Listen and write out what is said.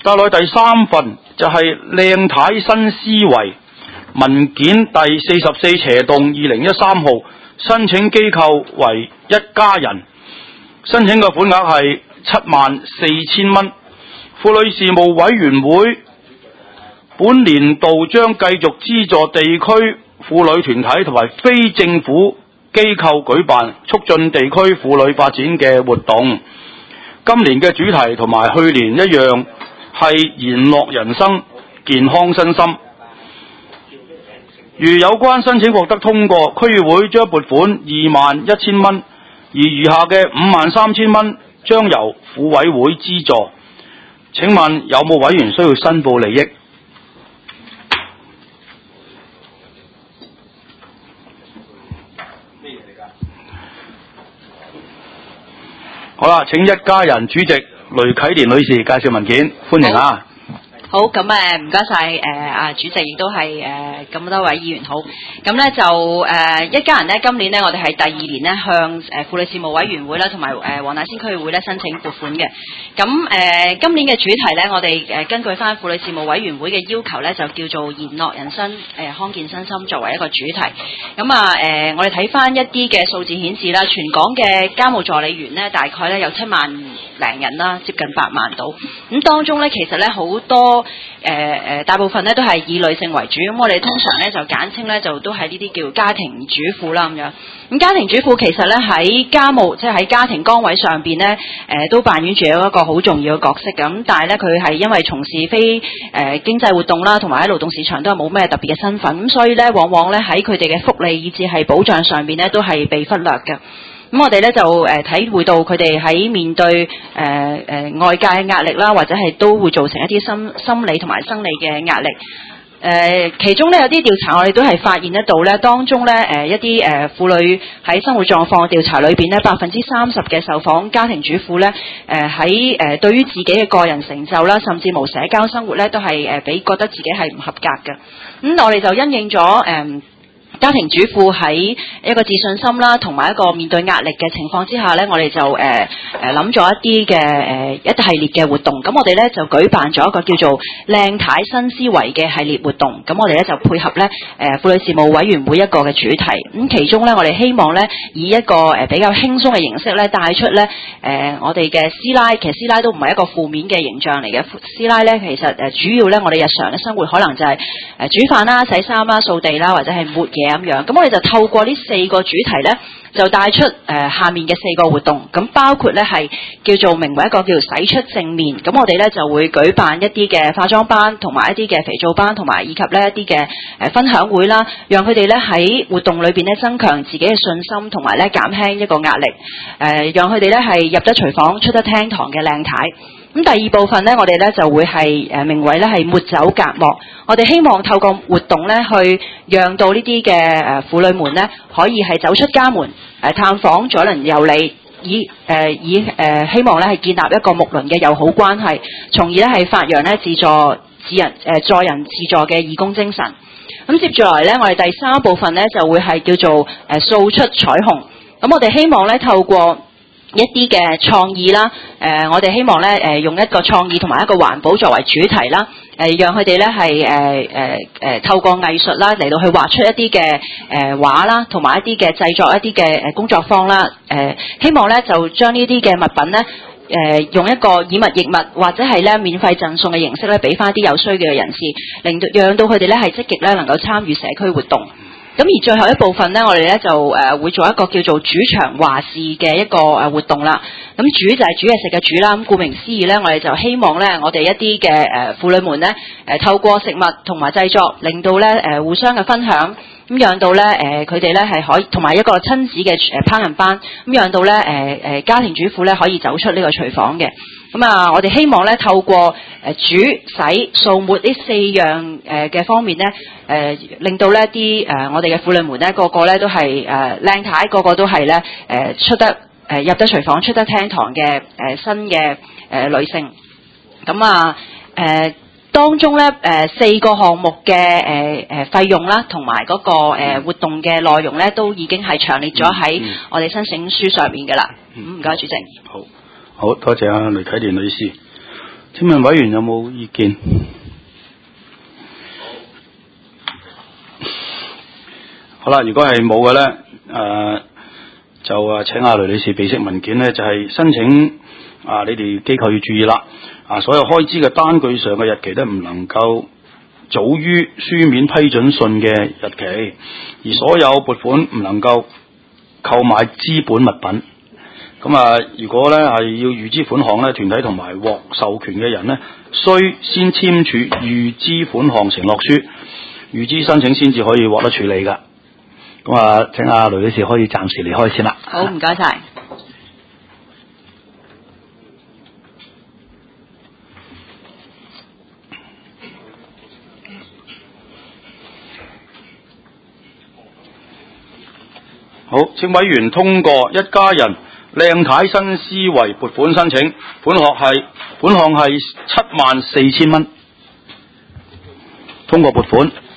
帶來第3份就係靚太新思維文件第44/2013號，申請機構為一家人，申請嘅款額係74,000蚊。婦女事務委員會本年度將繼續資助地區婦女團體同埋非政府機構舉辦促進地區婦女發展嘅活動。今年嘅主題同埋去年一樣，係賢樂人生，健康身心。如有關申請獲得通過，區議會將撥款21,000蚊，而餘下嘅53,000蚊將由婦委會資助。請問有冇委員需要申報利益？好啦，請一家人主席雷啟蓮女士介紹文件，歡迎啊！ 好，咁唔該晒主席，亦都係咁多位議員好。咁咧就一家人咧，今年咧我哋係第2年咧向婦女事務委員會啦，同埋黃大仙區議會咧申請撥款嘅。咁今年嘅主題咧，我哋根據翻婦女事務委員會嘅要求咧，就叫做賢樂人生康健身心作為一個主題。咁我哋睇翻一啲嘅數字顯示啦，全港嘅家務助理員咧，大概咧有7萬零人啦，接近8萬到。咁當中咧，其實咧好多大部分咧都係以女性為主，咁我哋通常咧就簡稱咧就都係呢啲叫家庭主婦啦咁樣。咁家庭主婦其實咧喺家務即係喺家庭崗位上邊咧，都扮演住一個好重要嘅角色咁。但係咧佢係因為從事非經濟活動啦，同埋喺勞動市場都係冇咩特別嘅身份，咁所以咧往往咧喺佢哋嘅福利以至係保障上邊咧都係被忽略嘅。咁我哋咧就體會到佢哋喺面對外界嘅壓力啦，或者係都會造成一啲心理同埋生理嘅壓力。其中咧有啲調查我哋都係發現得到咧，當中咧一啲婦女喺生活狀況嘅調查裏邊咧，30%嘅受訪家庭主婦咧喺對於自己嘅個人成就啦，甚至無社交生活咧都係俾覺得自己係唔合格嘅。咁我哋就因應咗家庭主婦喺一個自信心啦，同埋一個面對壓力嘅情況之下咧，我哋就諗咗一啲嘅一系列嘅活動。咁我哋咧就舉辦咗一個叫做靚太新思維嘅系列活動。咁我哋咧就配合咧婦女事務委員會一個嘅主題。咁其中咧我哋希望咧以一個比較輕鬆嘅形式咧帶出咧我哋嘅師奶，其實師奶都唔係一個負面嘅形象嚟嘅。師奶咧其實主要咧我哋日常嘅生活可能就係煮飯啦、洗衫啦、掃地啦，或者係抹嘢咁樣。咁我哋就透過呢4個主題咧，就帶出下面嘅4個活動。咁包括咧係叫做名為一個叫使出正面。咁我哋咧就會舉辦一啲嘅化妝班，同埋一啲嘅肥皂班，同埋以及咧一啲嘅分享會啦，讓佢哋咧喺活動裏邊咧增強自己嘅信心，同埋咧減輕一個壓力。讓佢哋咧係入得廚房出得廳堂嘅靚太。咁第2部分咧，我哋咧就會係名為咧係抹走隔膜。我哋希望透過活動咧，去讓到呢啲嘅婦女們咧，可以係走出家門，探訪左鄰右里，以希望咧係建立一個睦鄰嘅友好關係，從而咧係發揚咧助人自助嘅義工精神。咁接住來咧，我哋第3部分咧就會係叫做掃出彩虹。咁我哋希望咧透過一啲嘅創意啦，我哋希望咧用一個創意同埋一個環保作為主題啦，讓佢哋咧係透過藝術啦嚟到去畫出一啲嘅畫啦，同埋一啲嘅製作一啲嘅工作坊啦，希望咧就將呢啲嘅物品咧用一個以物易物或者係咧免費贈送嘅形式咧，俾翻啲有需要嘅人士，讓到佢哋咧係積極咧能夠參與社區活動。咁而最後一部分咧，我哋咧就會做一個叫做主場話事嘅一個活動啦。咁煮就係煮嘢食嘅煮啦。咁顧名思義咧，我哋就希望咧，我哋一啲嘅婦女們咧，透過食物同埋製作，令到咧互相嘅分享，咁讓到咧佢哋咧係可以同埋一個親子嘅烹飪班，咁讓到咧家庭主婦咧可以走出呢個廚房嘅。咁啊，我哋希望咧透過煮、洗、掃、抹呢4樣嘅方面咧，令到咧啲我哋嘅婦女們咧，個個咧都係靚太，個個都係咧出得入得廚房、出得廳堂嘅新嘅女性。咁啊當中咧4個項目嘅費用啦，同埋嗰個活動嘅內容咧，都已經係詳列咗喺我哋申請書上面㗎啦。唔該，主席。 好多謝雷啟蓮女士。 請問委員有冇意見？好啦，如果係冇嘅咧，就請阿雷女士備悉文件咧，就係申請你哋機構要注意啦。所有開支嘅單據上嘅日期都唔能夠早於書面批准信嘅日期，而所有撥款唔能夠購買資本物品。咁如果咧係要預支款項咧，團體同埋獲授權嘅人咧，需先簽署預支款項承諾書，預支申請先至可以獲得處理㗎。咁請阿雷女士可以暫時離開先啦。 好，唔該晒。 好，請委員通過一家人靚太新思維撥款申請，款項係74000蚊，通過撥款。